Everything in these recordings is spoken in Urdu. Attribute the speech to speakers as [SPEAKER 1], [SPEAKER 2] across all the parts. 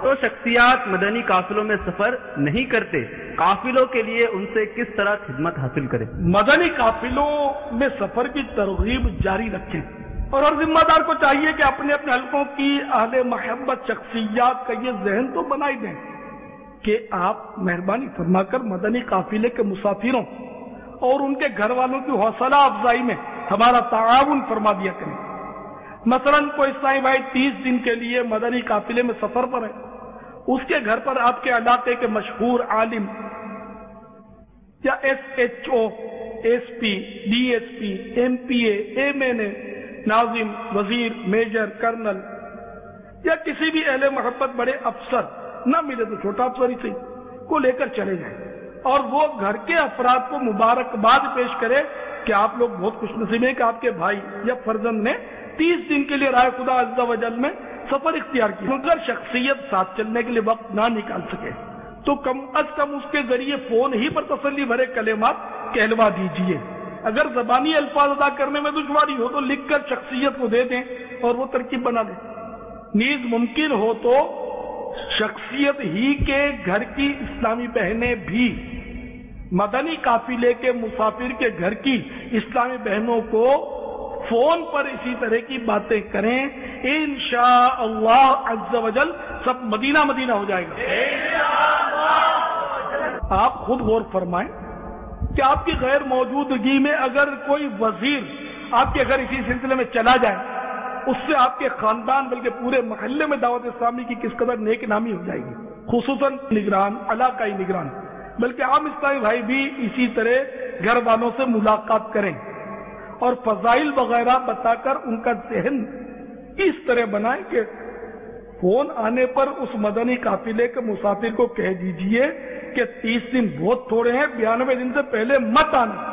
[SPEAKER 1] تو شخصیات مدنی قافلوں میں سفر نہیں کرتے، قافلوں کے لیے ان سے کس طرح خدمت حاصل کریں؟
[SPEAKER 2] مدنی قافلوں میں سفر کی ترغیب جاری رکھیں، اور ہر ذمہ دار کو چاہیے کہ اپنے اپنے حلقوں کی اہل محبت شخصیات کا یہ ذہن تو بنائی دیں کہ آپ مہربانی فرما کر مدنی قافلے کے مسافروں اور ان کے گھر والوں کی حوصلہ افزائی میں ہمارا تعاون فرما دیا کریں۔ مثلا کوئی اسلامی بھائی 30 دن کے لیے مدنی قافلے میں سفر پر ہے، اس کے گھر پر آپ کے علاقے کے مشہور عالم یا SHO، SP، DSP، MPA، MNA، ناظم، وزیر، میجر، کرنل یا کسی بھی اہل محبت بڑے افسر نہ ملے تو چھوٹا افسر ہی صحیح کو لے کر چلے جائیں، اور وہ گھر کے افراد کو مبارکباد پیش کرے کہ آپ لوگ بہت خوش نصیب ہیں کہ آپ کے بھائی یا فرزند نے 30 دن کے لیے راہ خدا عز و جل میں سفر اختیار کیا۔ اگر شخصیت ساتھ چلنے کے لیے وقت نہ نکال سکے تو کم از کم اس کے ذریعے فون ہی پر تسلی بھرے کلمات کہلوا دیجئے۔ اگر زبانی الفاظ ادا کرنے میں دشواری ہو تو لکھ کر شخصیت کو دے دیں اور وہ ترکیب بنا دیں۔ نیز ممکن ہو تو شخصیت ہی کے گھر کی اسلامی بہنیں بھی مدنی قافلے کے مسافر کے گھر کی اسلامی بہنوں کو فون پر اسی طرح کی باتیں کریں، انشاءاللہ عز و جل سب مدینہ مدینہ ہو جائے گا۔ آپ خود غور فرمائیں کہ آپ کی غیر موجودگی میں اگر کوئی وزیر آپ کے گھر اسی سلسلے میں چلا جائے، اس سے آپ کے خاندان بلکہ پورے محلے میں دعوت اسلامی کی کس قدر نیک نامی ہو جائے گی، خصوصاً نگران، علاقائی نگران، بلکہ عام اسلامی بھائی بھی اسی طرح گھر والوں سے ملاقات کریں اور فضائل وغیرہ بتا کر ان کا ذہن اس طرح بنائیں کہ فون آنے پر اس مدنی قافلے کے مسافر کو کہہ دیجئے کہ 30 دن بہت تھوڑے ہیں، 92 دن سے پہلے مت آنا،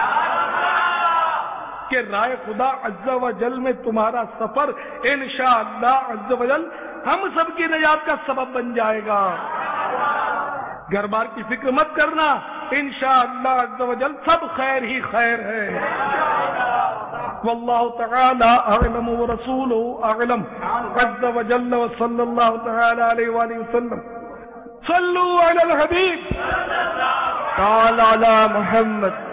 [SPEAKER 2] کہ رائے خدا عز و جل میں تمہارا سفر انشاءاللہ عز و جل ہم سب کی نجات کا سبب بن جائے گا۔ گھر بار کی فکر مت کرنا، انشاءاللہ عز و جل سب خیر ہی خیر ہے۔ واللہ تعالی اعلم ورسولہ اعلم عز و جل وصلی اللہ تعالی علیہ وآلہ وسلم۔ صلوا علی الحبیب تعالی علی محمد۔